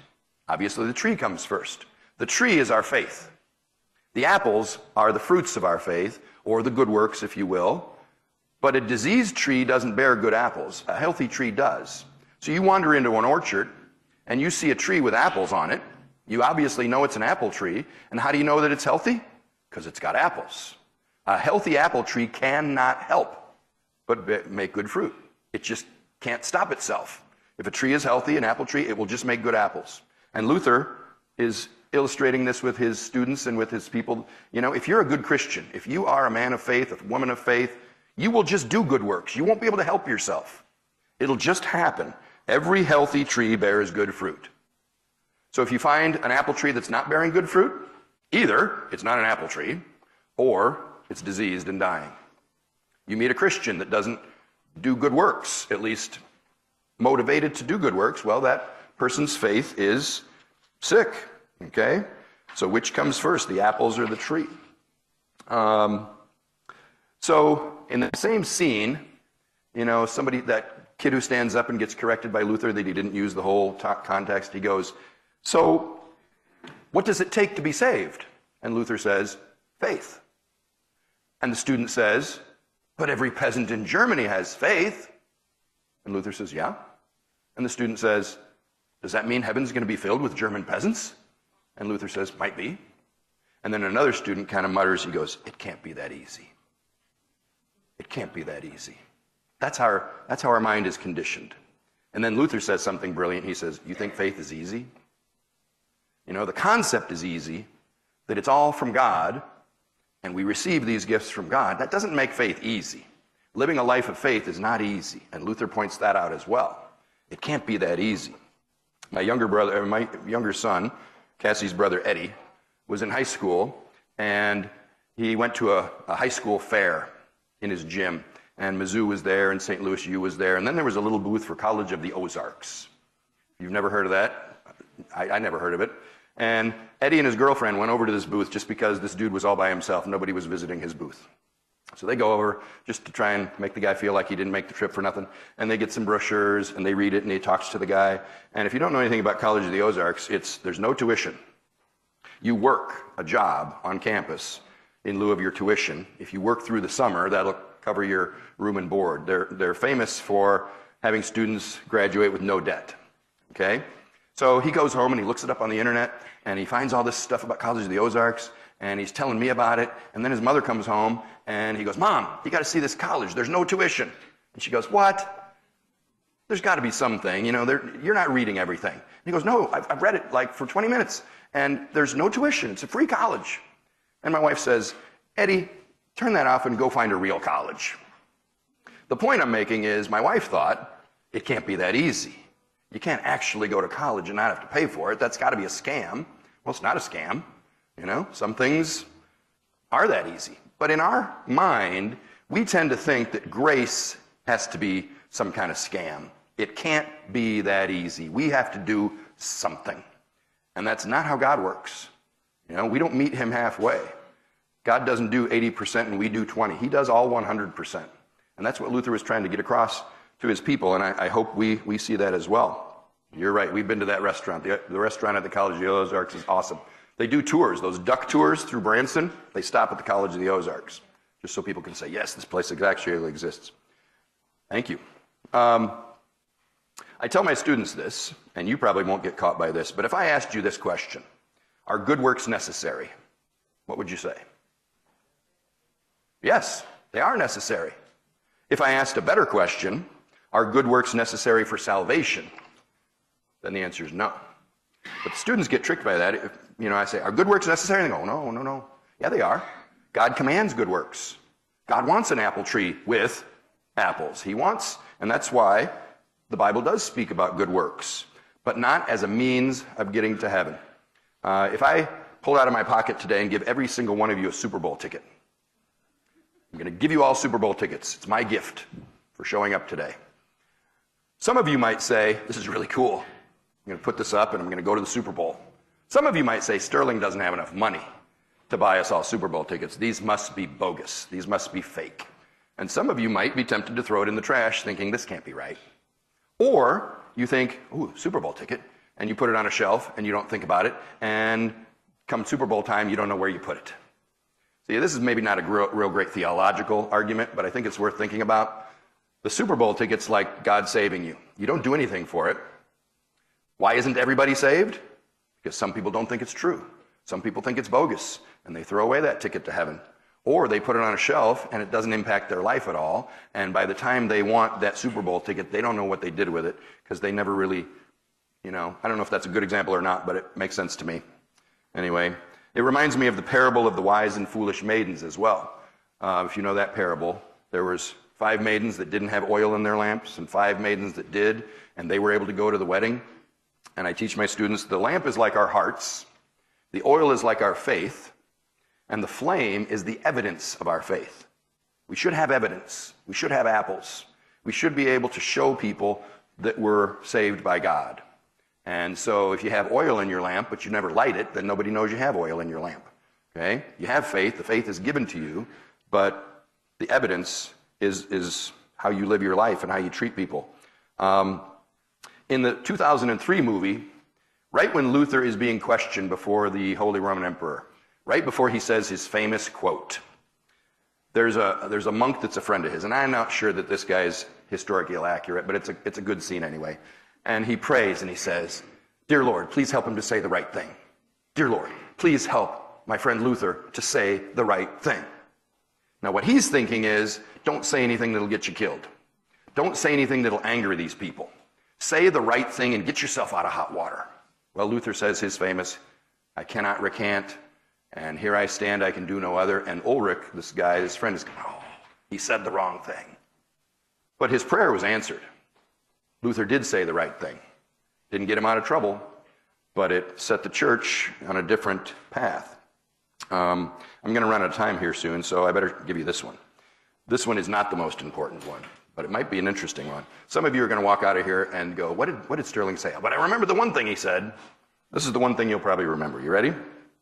Obviously, the tree comes first. The tree is our faith. The apples are the fruits of our faith, or the good works, if you will. But a diseased tree doesn't bear good apples. A healthy tree does. So you wander into an orchard, and you see a tree with apples on it. You obviously know it's an apple tree. And how do you know that it's healthy? Because it's got apples. A healthy apple tree cannot help but make good fruit. It just can't stop itself. If a tree is healthy, an apple tree, it will just make good apples. And Luther is illustrating this with his students and with his people. You know, if you're a good Christian, if you are a man of faith, a woman of faith, you will just do good works. You won't be able to help yourself. It'll just happen. Every healthy tree bears good fruit. So if you find an apple tree that's not bearing good fruit, either it's not an apple tree or it's diseased and dying. You meet a Christian that doesn't do good works, at least motivated to do good works, well, that person's faith is sick, okay? So which comes first, the apples or the tree? So in the same scene, you know, that kid who stands up and gets corrected by Luther that he didn't use the whole context, he goes, so what does it take to be saved? And Luther says, faith. And the student says, but every peasant in Germany has faith. And Luther says, yeah. And the student says, does that mean heaven's going to be filled with German peasants? And Luther says, might be. And then another student kind of mutters, he goes, it can't be that easy. It can't be that easy. That's how our mind is conditioned. And then Luther says something brilliant. He says, you think faith is easy? You know, the concept is easy, that it's all from God, and we receive these gifts from God. That doesn't make faith easy. Living a life of faith is not easy, and Luther points that out as well. It can't be that easy. My younger son, Cassie's brother Eddie, was in high school, and he went to a high school fair in his gym, and Mizzou was there, and St. Louis U was there, and then there was a little booth for College of the Ozarks. You've never heard of that? I never heard of it. And Eddie and his girlfriend went over to this booth just because this dude was all by himself. Nobody was visiting his booth. So they go over just to try and make the guy feel like he didn't make the trip for nothing. And they get some brochures, and they read it, and he talks to the guy. And if you don't know anything about College of the Ozarks, there's no tuition. You work a job on campus in lieu of your tuition. If you work through the summer, that'll cover your room and board. They're famous for having students graduate with no debt. Okay? So he goes home and he looks it up on the internet, and he finds all this stuff about College of the Ozarks, and he's telling me about it. And then his mother comes home, and he goes, Mom, you got to see this college. There's no tuition. And she goes, what? There's got to be something. You know, you're not reading everything. And he goes, no, I've read it like for 20 minutes, and there's no tuition. It's a free college. And my wife says, Eddie, turn that off and go find a real college. The point I'm making is my wife thought it can't be that easy. You can't actually go to college and not have to pay for it. That's got to be a scam. Well, it's not a scam. You know, some things are that easy. But in our mind, we tend to think that grace has to be some kind of scam. It can't be that easy. We have to do something. And that's not how God works. You know, we don't meet him halfway. God doesn't do 80% and we do 20. He does all 100%. And that's what Luther was trying to get across to his people, and I hope we see that as well. You're right. We've been to that restaurant. The restaurant at the College of the Ozarks is awesome. They do tours, those duck tours through Branson. They stop at the College of the Ozarks, just so people can say, yes, this place actually exists. Thank you. I tell my students this, and you probably won't get caught by this, but if I asked you this question, are good works necessary? What would you say? Yes, they are necessary. If I asked a better question, are good works necessary for salvation? Then the answer is no. But the students get tricked by that. You know, I say, are good works necessary? And they go, no. Yeah, they are. God commands good works. God wants an apple tree with apples. He wants, and that's why the Bible does speak about good works, but not as a means of getting to heaven. If I pull out of my pocket today and give every single one of you a Super Bowl ticket, I'm going to give you all Super Bowl tickets. It's my gift for showing up today. Some of you might say, this is really cool. I'm going to put this up and I'm going to go to the Super Bowl. Some of you might say, Sterling doesn't have enough money to buy us all Super Bowl tickets. These must be bogus. These must be fake. And some of you might be tempted to throw it in the trash thinking this can't be right. Or you think, ooh, Super Bowl ticket. and you put it on a shelf, and you don't think about it, and come Super Bowl time, you don't know where you put it. See, this is maybe not a real great theological argument, but I think it's worth thinking about. The Super Bowl ticket's like God saving you. You don't do anything for it. Why isn't everybody saved? Because some people don't think it's true. Some people think it's bogus, and they throw away that ticket to heaven. Or they put it on a shelf, and it doesn't impact their life at all, and by the time they want that Super Bowl ticket, they don't know what they did with it, because they never really, I don't know if that's a good example or not, but it makes sense to me. Anyway, it reminds me of the parable of the wise and foolish maidens as well. If you know that parable, there was 5 maidens that didn't have oil in their lamps, and 5 maidens that did, and they were able to go to the wedding. And I teach my students, the lamp is like our hearts, the oil is like our faith, and the flame is the evidence of our faith. We should have evidence. We should have apples. We should be able to show people that we're saved by God. And so if you have oil in your lamp, but you never light it, then nobody knows you have oil in your lamp. Okay? You have faith. The faith is given to you, but the evidence is how you live your life and how you treat people. In the 2003 movie, right when Luther is being questioned before the Holy Roman Emperor, right before he says his famous quote, there's a monk that's a friend of his, and I'm not sure that this guy's historically accurate, but it's a good scene anyway. And he prays and he says, "Dear Lord, please help him to say the right thing. Dear Lord, please help my friend Luther to say the right thing." Now what he's thinking is, don't say anything that'll get you killed. Don't say anything that'll anger these people. Say the right thing and get yourself out of hot water. Well, Luther says his famous, "I cannot recant, and here I stand, I can do no other." And Ulrich, this guy, his friend, is going, "Oh, he said the wrong thing." But his prayer was answered. Luther did say the right thing. Didn't get him out of trouble, but it set the church on a different path. I'm going to run out of time here soon, so I better give you this one. This one is not the most important one, but it might be an interesting one. Some of you are going to walk out of here and go, what did Sterling say? But I remember the one thing he said. This is the one thing you'll probably remember. You ready?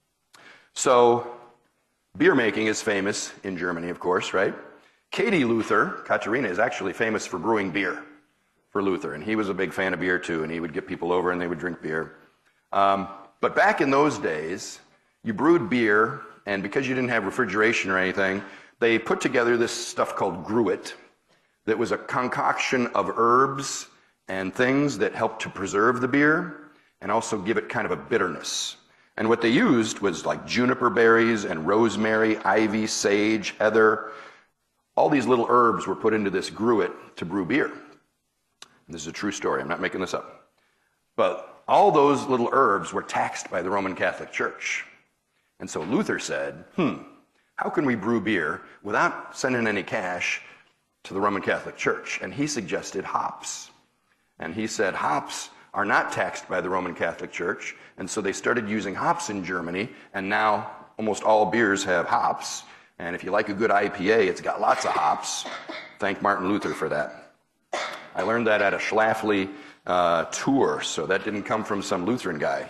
So, beer making is famous in Germany, of course, right? Katie Luther, Katerina, is actually famous for brewing beer for Luther, and he was a big fan of beer too, and he would get people over and they would drink beer. But back in those days, you brewed beer, and because you didn't have refrigeration or anything, they put together this stuff called gruit that was a concoction of herbs and things that helped to preserve the beer and also give it kind of a bitterness. And what they used was like juniper berries and rosemary, ivy, sage, heather. All these little herbs were put into this gruit to brew beer. And this is a true story. I'm not making this up. But all those little herbs were taxed by the Roman Catholic Church. And so Luther said, how can we brew beer without sending any cash to the Roman Catholic Church? And he suggested hops. And he said hops are not taxed by the Roman Catholic Church. And so they started using hops in Germany, and now almost all beers have hops. And if you like a good IPA, it's got lots of hops. Thank Martin Luther for that. I learned that at a Schlafly tour, so that didn't come from some Lutheran guy.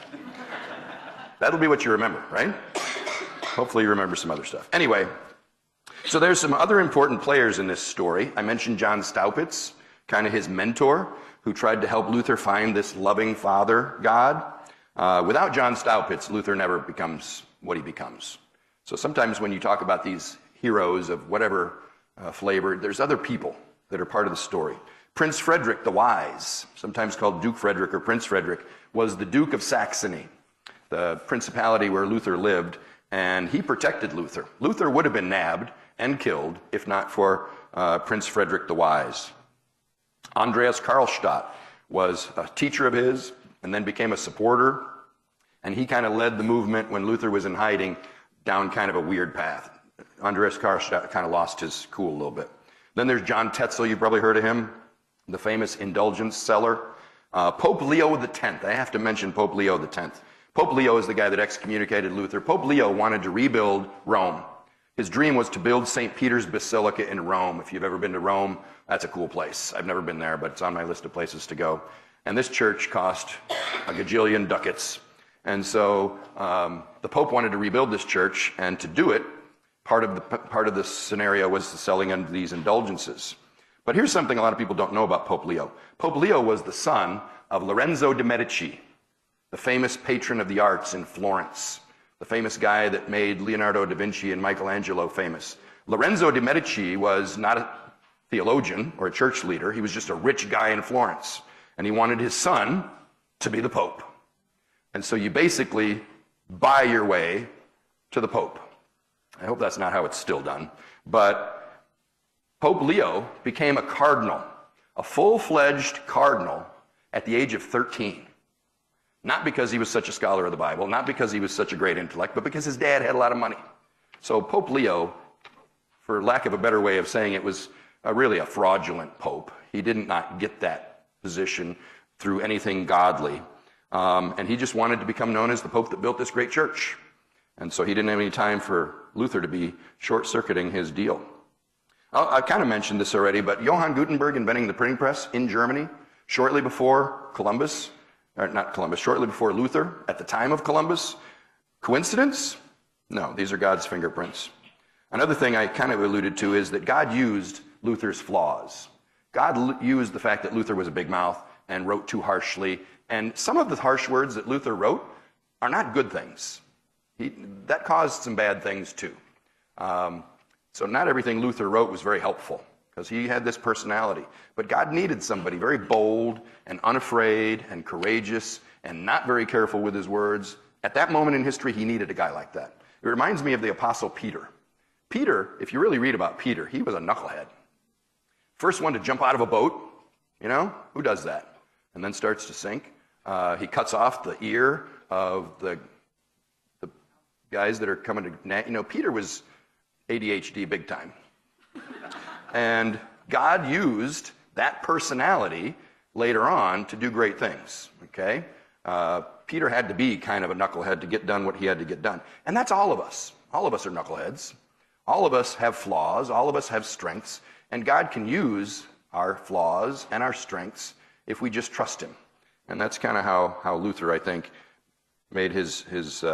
That'll be what you remember, right? Hopefully you remember some other stuff. Anyway, so there's some other important players in this story. I mentioned John Staupitz, kind of his mentor, who tried to help Luther find this loving Father God. Without John Staupitz, Luther never becomes what he becomes. So sometimes when you talk about these heroes of whatever flavor, there's other people that are part of the story. Prince Frederick the Wise, sometimes called Duke Frederick or Prince Frederick, was the Duke of Saxony, the principality where Luther lived, and he protected Luther. Luther would have been nabbed and killed if not for Prince Frederick the Wise. Andreas Karlstadt was a teacher of his and then became a supporter, and he kind of led the movement when Luther was in hiding down kind of a weird path. Andreas Karlstadt kind of lost his cool a little bit. Then there's John Tetzel, you've probably heard of him, the famous indulgence seller. Pope Leo X, I have to mention Pope Leo X. Pope Leo is the guy that excommunicated Luther. Pope Leo wanted to rebuild Rome. His dream was to build St. Peter's Basilica in Rome. If you've ever been to Rome, that's a cool place. I've never been there, but it's on my list of places to go. And this church cost a gajillion ducats. And so the Pope wanted to rebuild this church, and to do it, part of the scenario was the selling of these indulgences. But here's something a lot of people don't know about Pope Leo. Pope Leo was the son of Lorenzo de' Medici. the famous patron of the arts in Florence, the famous guy that made Leonardo da Vinci and Michelangelo famous. Lorenzo de' Medici was not a theologian or a church leader. He was just a rich guy in Florence, and he wanted his son to be the Pope. And so you basically buy your way to the Pope. I hope that's not how it's still done. But Pope Leo became a cardinal, a full-fledged cardinal at the age of 13. Not because he was such a scholar of the Bible, not because he was such a great intellect, but because his dad had a lot of money. So Pope Leo, for lack of a better way of saying it, was really a fraudulent pope. He did not get that position through anything godly. And he just wanted to become known as the pope that built this great church. And so he didn't have any time for Luther to be short-circuiting his deal. I kind of mentioned this already, but Johann Gutenberg inventing the printing press in Germany shortly before shortly before Luther, at the time of Columbus. Coincidence? No, these are God's fingerprints. Another thing I kind of alluded to is that God used Luther's flaws. God used the fact that Luther was a big mouth and wrote too harshly. And some of the harsh words that Luther wrote are not good things. That caused some bad things too. So not everything Luther wrote was very helpful, because he had this personality. But God needed somebody very bold and unafraid and courageous and not very careful with his words. At that moment in history, he needed a guy like that. It reminds me of the Apostle Peter. Peter, if you really read about Peter, he was a knucklehead. First one to jump out of a boat, who does that? And then starts to sink. He cuts off the ear of the guys that are coming to, Peter was ADHD big time. And God used that personality later on to do great things, okay? Peter had to be kind of a knucklehead to get done what he had to get done. And that's all of us. All of us are knuckleheads. All of us have flaws. All of us have strengths. And God can use our flaws and our strengths if we just trust him. And that's kind of how Luther, I think, made his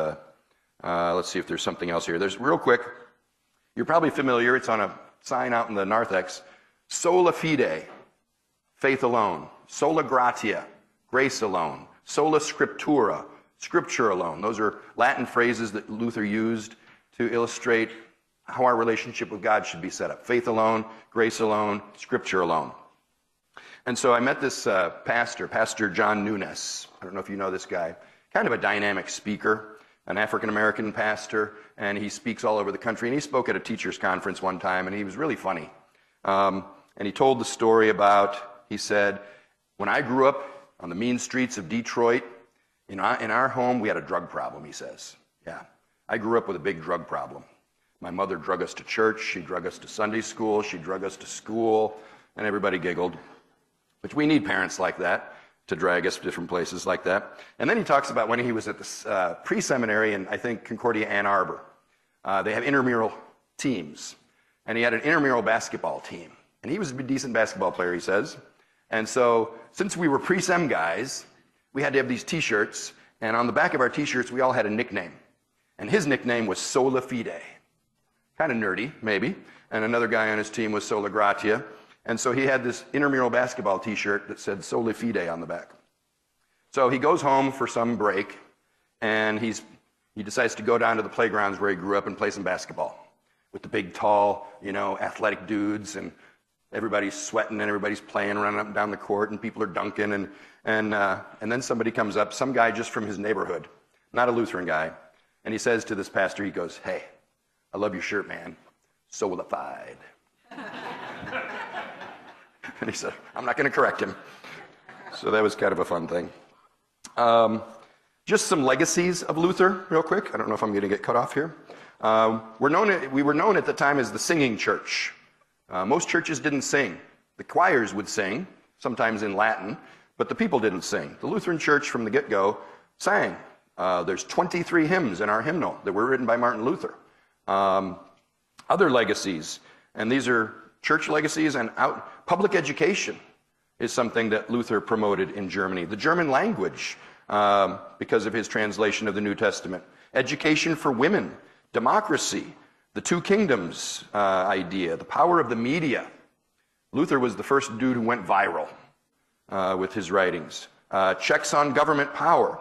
let's see if there's something else here. There's, real quick, you're probably familiar. It's on a sign out in the narthex. Sola fide, faith alone. Sola gratia, grace alone. Sola scriptura, scripture alone. Those are Latin phrases that Luther used to illustrate how our relationship with God should be set up. Faith alone, grace alone, scripture alone. And so I met this Pastor John Nunes. I don't know if you know this guy. Kind of a dynamic speaker, an African-American pastor, and he speaks all over the country. And he spoke at a teacher's conference one time, and he was really funny. And he told the story about, he said, when I grew up on the mean streets of Detroit, in our home, we had a drug problem, he says. Yeah, I grew up with a big drug problem. My mother drug us to church, she drug us to Sunday school, she drug us to school, and everybody giggled. But we need parents like that to drag us to different places like that. And then he talks about when he was at the pre-seminary in, I think, Concordia, Ann Arbor. They have intramural teams, and he had an intramural basketball team. And he was a decent basketball player, he says. And so, since we were pre-sem guys, we had to have these T-shirts, and on the back of our T-shirts, we all had a nickname. And his nickname was Sola Fide. Kind of nerdy, maybe. And another guy on his team was Sola Gratia. And so he had this intramural basketball T-shirt that said Sola Fide on the back. So he goes home for some break, and he decides to go down to the playgrounds where he grew up and play some basketball with the big, tall, athletic dudes, and everybody's sweating and everybody's playing, running up and down the court, and people are dunking, and then somebody comes up, some guy just from his neighborhood, not a Lutheran guy, and he says to this pastor, he goes, "Hey, I love your shirt, man. Solified." And he said, "I'm not going to correct him." So that was kind of a fun thing. Just some legacies of Luther, real quick. I don't know if I'm going to get cut off here. We were known at the time as the singing church. Most churches didn't sing. The choirs would sing, sometimes in Latin, but the people didn't sing. The Lutheran Church from the get-go sang. There's 23 hymns in our hymnal that were written by Martin Luther. Other legacies, and these are church legacies, and public education is something that Luther promoted in Germany. The German language, because of his translation of the New Testament. Education for women, democracy, the two kingdoms idea, the power of the media. Luther was the first dude who went viral with his writings. Checks on government power,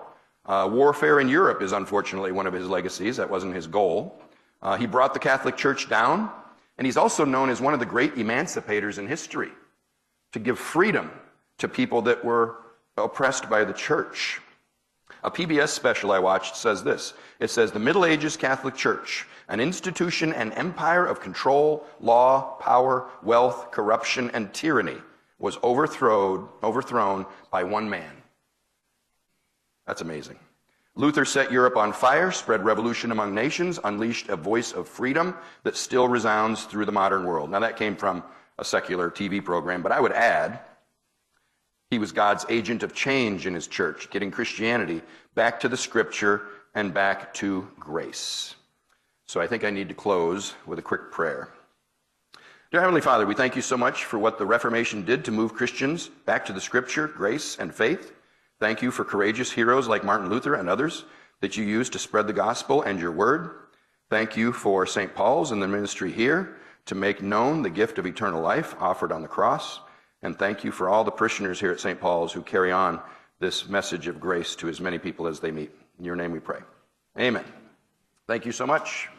Warfare in Europe is unfortunately one of his legacies. That wasn't his goal. He brought the Catholic Church down, and he's also known as one of the great emancipators in history, to give freedom to people that were oppressed by the church. A PBS special I watched says this. It says, "The Middle Ages Catholic Church, an institution and empire of control, law, power, wealth, corruption, and tyranny, was overthrown by one man." That's amazing. Luther set Europe on fire, spread revolution among nations, unleashed a voice of freedom that still resounds through the modern world. Now that came from a secular TV program, but I would add, he was God's agent of change in his church, getting Christianity back to the scripture and back to grace. So I think I need to close with a quick prayer. Dear Heavenly Father, we thank you so much for what the Reformation did to move Christians back to the scripture, grace, and faith. Thank you for courageous heroes like Martin Luther and others that you used to spread the gospel and your word. Thank you for St. Paul's and the ministry here to make known the gift of eternal life offered on the cross. And thank you for all the parishioners here at St. Paul's who carry on this message of grace to as many people as they meet. In your name we pray. Amen. Thank you so much.